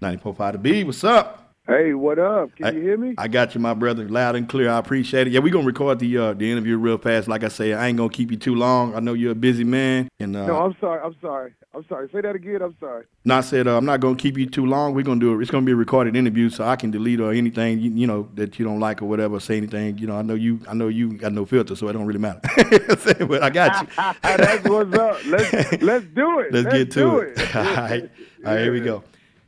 94.5 The B, what's up? Hey, what up? Can I, you hear me? I got you, my brother, loud and clear. I appreciate it. Yeah, we're gonna record the interview real fast. Like I say, I ain't gonna keep you too long. I know you're a busy man, and No, I'm sorry. I'm sorry. I'm sorry. Say that again. I'm sorry. I said I'm not gonna keep you too long. We're gonna do it. It's gonna be a recorded interview, so I can delete or anything you know that you don't like or whatever. Say anything. You know, I know you got no filter, so it don't really matter. But I got you. That's what's up. Let's do it. Let's get to it. All right, here we go.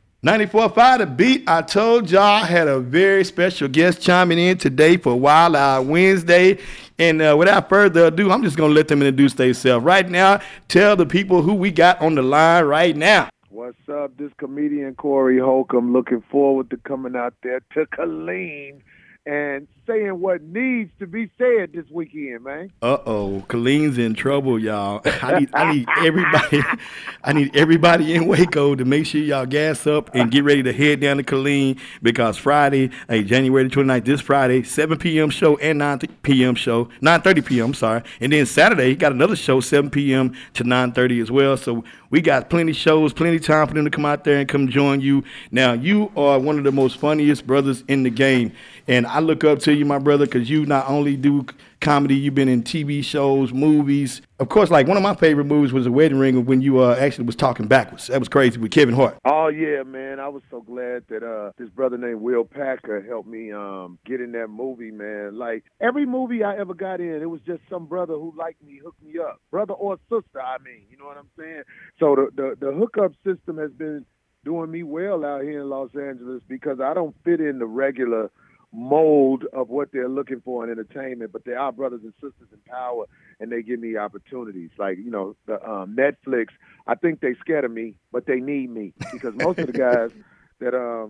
94.5 The Beat. I told y'all I had a very special guest chiming in today for Wild Out Wednesday. And without further ado, I'm just going to let them introduce themselves. Right now, tell the people who we got on the line right now. What's up? This comedian Corey Holcomb. Looking forward to coming out there to Killeen and saying what needs to be said this weekend, man. Killeen's in trouble, y'all. I need everybody. I need everybody in Waco to make sure y'all gas up and get ready to head down to Killeen because Friday, January 29th, this Friday, 7 p.m. show and 9 p.m. show, 9:30 p.m. Sorry, and then Saturday he got another show 7 p.m. to 9:30 as well. So we got plenty of shows, plenty of time for them to come out there and come join you. Now you are one of the most funniest brothers in the game, and I look up to you, my brother, because you not only do comedy, you've been in TV shows, movies. Of course, like one of my favorite movies was The Wedding Ring when you actually was talking backwards. That was crazy with Kevin Hart. Oh, yeah, man. I was so glad that this brother named Will Packer helped me get in that movie, man. Like, every movie I ever got in, it was just some brother who liked me, hooked me up. Brother or sister, I mean. You know what I'm saying? So the hookup system has been doing me well out here in Los Angeles because I don't fit in the regular mold of what they're looking for in entertainment, but they are brothers and sisters in power, and they give me opportunities. Like, you know, the Netflix, I think they scared of me, but they need me because most of the guys that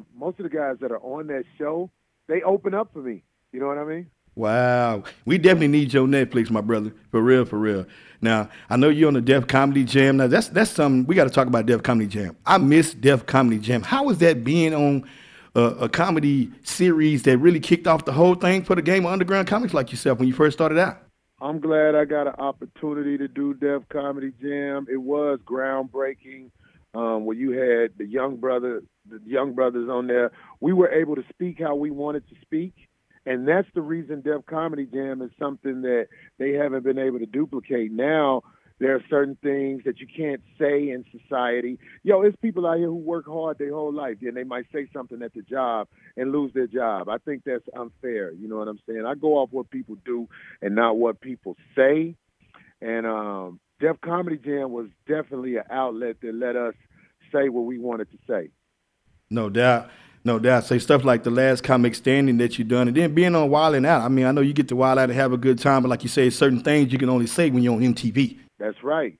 are on that show, they open up for me. You know what I mean? Wow. We definitely need your Netflix, my brother. For real, for real. Now, I know you're on the Def Comedy Jam. Now, that's something we got to talk about. Def Comedy Jam. I miss Def Comedy Jam. How was that being on a comedy series that really kicked off the whole thing for the game of underground comics like yourself when you first started out? I'm glad I got an opportunity to do Def Comedy Jam. It was groundbreaking where you had the young brothers on there. We were able to speak how we wanted to speak, and that's the reason Def Comedy Jam is something that they haven't been able to duplicate. Now, there are certain things that you can't say in society. It's people out here who work hard their whole life, and they might say something at the job and lose their job. I think that's unfair. You know what I'm saying? I go off what people do and not what people say. And Def Comedy Jam was definitely an outlet that let us say what we wanted to say. No doubt. No doubt. Say stuff like The Last Comic Standing that you done, and then being on Wild 'N Out. I mean, I know you get to Wild Out and have a good time, but like you say, certain things you can only say when you're on MTV. That's right.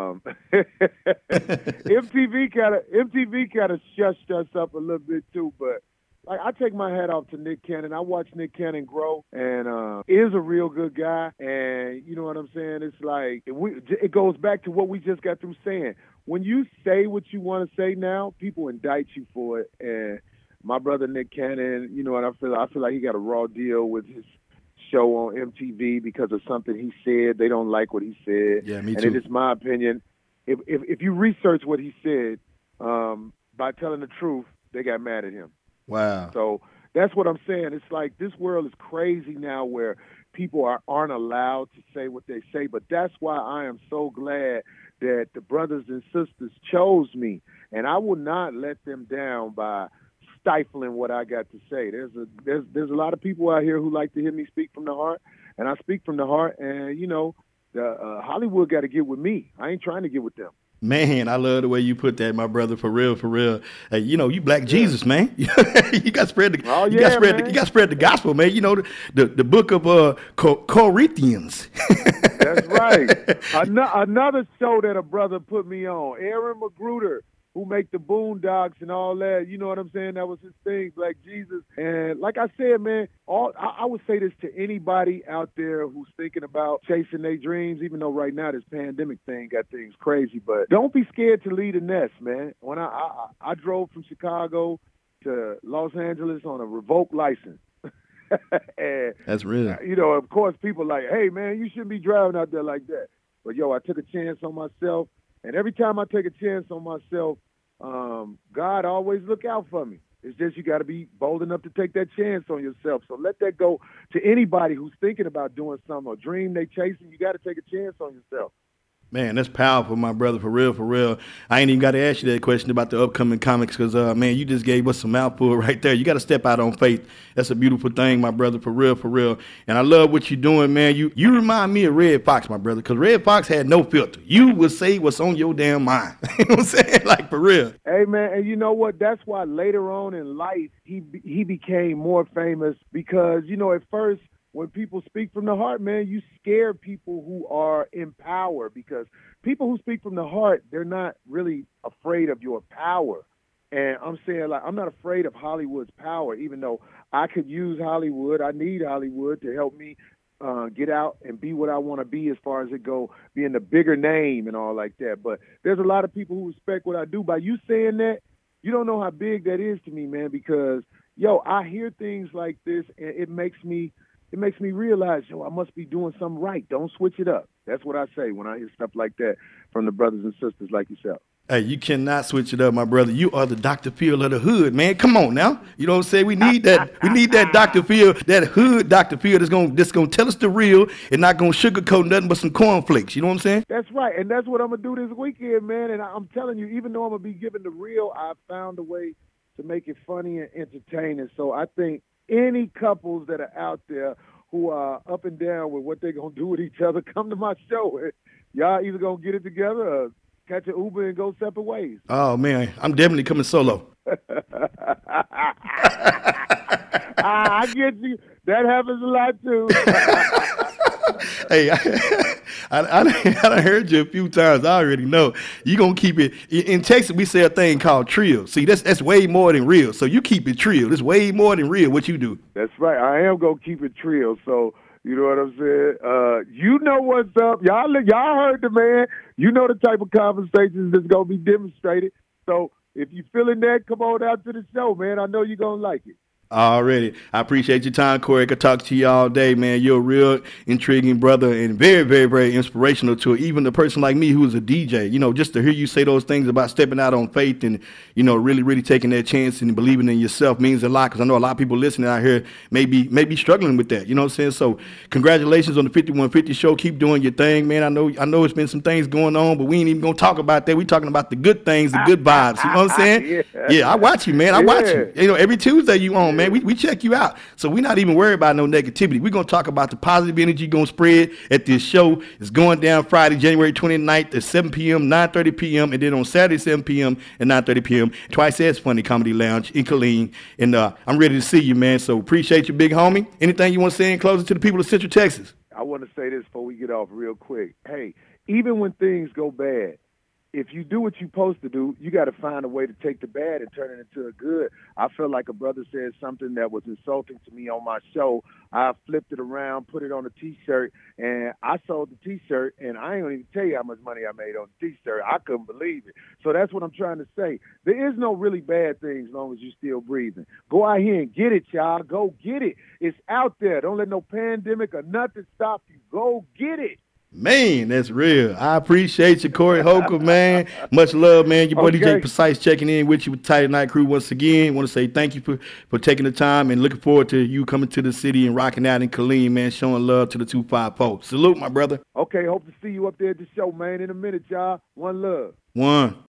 MTV kind of shushed us up a little bit too, but like I take my hat off to Nick Cannon. I watched Nick Cannon grow, and is a real good guy. And you know what I'm saying? It's like it goes back to what we just got through saying. When you say what you want to say now, people indict you for it. And my brother Nick Cannon, you know what I feel like he got a raw deal with his show on MTV because of something he said. They don't like what he said. Yeah, me too. And it is my opinion. If you research what he said, by telling the truth, they got mad at him. Wow. So that's what I'm saying. It's like this world is crazy now where people aren't allowed to say what they say. But that's why I am so glad that the brothers and sisters chose me. And I will not let them down by stifling what I got to say. There's a lot of people out here who like to hear me speak from the heart, and I speak from the heart. And you know, Hollywood got to get with me. I ain't trying to get with them. Man, I love the way you put that, my brother. For real, for real. You know, you Black Jesus, man. You got to spread the, you got to spread the gospel, man. You know, the book of Corinthians. That's right. Another show that a brother put me on, Aaron Magruder, who make the Boondocks and all that. You know what I'm saying? That was his thing, Black Jesus. And like I said, man, I would say this to anybody out there who's thinking about chasing their dreams, even though right now this pandemic thing got things crazy. But don't be scared to leave the nest, man. When I drove from Chicago to Los Angeles on a revoked license. And, that's real. You know, of course, people like, hey, man, you shouldn't be driving out there like that. But, I took a chance on myself. And every time I take a chance on myself, God always look out for me. It's just you got to be bold enough to take that chance on yourself. So let that go to anybody who's thinking about doing something or dream they chasing. You got to take a chance on yourself. Man, that's powerful, my brother, for real, for real. I ain't even got to ask you that question about the upcoming comics because, man, you just gave us some mouthful right there. You got to step out on faith. That's a beautiful thing, my brother, for real, for real. And I love what you're doing, man. You remind me of Red Fox, my brother, because Red Fox had no filter. You would say what's on your damn mind. You know what I'm saying? Like, for real. Hey, man, and you know what? That's why later on in life, he became more famous because, you know, at first, when people speak from the heart, man, you scare people who are in power because people who speak from the heart, they're not really afraid of your power. And I'm saying, like, I'm not afraid of Hollywood's power, even though I could use Hollywood. I need Hollywood to help me get out and be what I want to be as far as it go, being the bigger name and all like that. But there's a lot of people who respect what I do. By you saying that, you don't know how big that is to me, man, because, yo, I hear things like this, and it makes me realize, yo, I must be doing something right. Don't switch it up. That's what I say when I hear stuff like that from the brothers and sisters like yourself. Hey, you cannot switch it up, my brother. You are the Dr. Phil of the hood, man. Come on now. You know what I'm saying? We need that. We need that Dr. Phil, that hood Dr. Phil that's gonna tell us the real and not gonna sugarcoat nothing but some cornflakes. You know what I'm saying? That's right, and that's what I'm gonna do this weekend, man. And I'm telling you, even though I'm gonna be giving the real, I found a way to make it funny and entertaining. So I think any couples that are out there who are up and down with what they're going to do with each other, come to my show. Y'all either going to get it together or catch an Uber and go separate ways. Oh, man, I'm definitely coming solo. I get you. That happens a lot, too. Hey, I heard you a few times. I already know. You're going to keep it. In Texas, we say a thing called trill. See, that's way more than real. So you keep it trill. That's way more than real what you do. That's right. I am going to keep it trill. So, you know what I'm saying? You know what's up. Y'all heard the man. You know the type of conversations that's going to be demonstrated. So if you're feeling that, come on out to the show, man. I know you're going to like it. Already. I appreciate your time, Corey. I could talk to you all day, man. You're a real intriguing brother and very, very, very inspirational to even a person like me who's a DJ. You know, just to hear you say those things about stepping out on faith and, you know, really, really taking that chance and believing in yourself means a lot because I know a lot of people listening out here may be struggling with that. You know what I'm saying? So congratulations on the 5150 show. Keep doing your thing, man. I know it's been some things going on, but we ain't even going to talk about that. We talking about the good things, the good vibes. You know what I'm saying? Yeah, I watch you, man. I watch you. You know, every Tuesday you on, man. We check you out. So we're not even worried about no negativity. We're going to talk about the positive energy going to spread at this show. It's going down Friday, January 29th at 7 p.m., 9:30 p.m., and then on Saturday, 7 p.m. and 9:30 p.m. Twice as Funny Comedy Lounge in Killeen. And I'm ready to see you, man. So appreciate you, big homie. Anything you want to say in closing to the people of Central Texas? I want to say this before we get off real quick. Hey, even when things go bad, if you do what you're supposed to do, you got to find a way to take the bad and turn it into a good. I feel like a brother said something that was insulting to me on my show. I flipped it around, put it on a T-shirt, and I sold the T-shirt, and I ain't going to even tell you how much money I made on the T-shirt. I couldn't believe it. So that's what I'm trying to say. There is no really bad things as long as you're still breathing. Go out here and get it, y'all. Go get it. It's out there. Don't let no pandemic or nothing stop you. Go get it. Man, that's real. I appreciate you, Corey Holcomb, man. Much love, man. Your boy DJ Precise checking in with you with Tight Night Crew once again. Want to say thank you for taking the time and looking forward to you coming to the city and rocking out in Killeen, man, showing love to the 254. Salute, my brother. Okay, hope to see you up there at the show, man, in a minute, y'all. One love. One.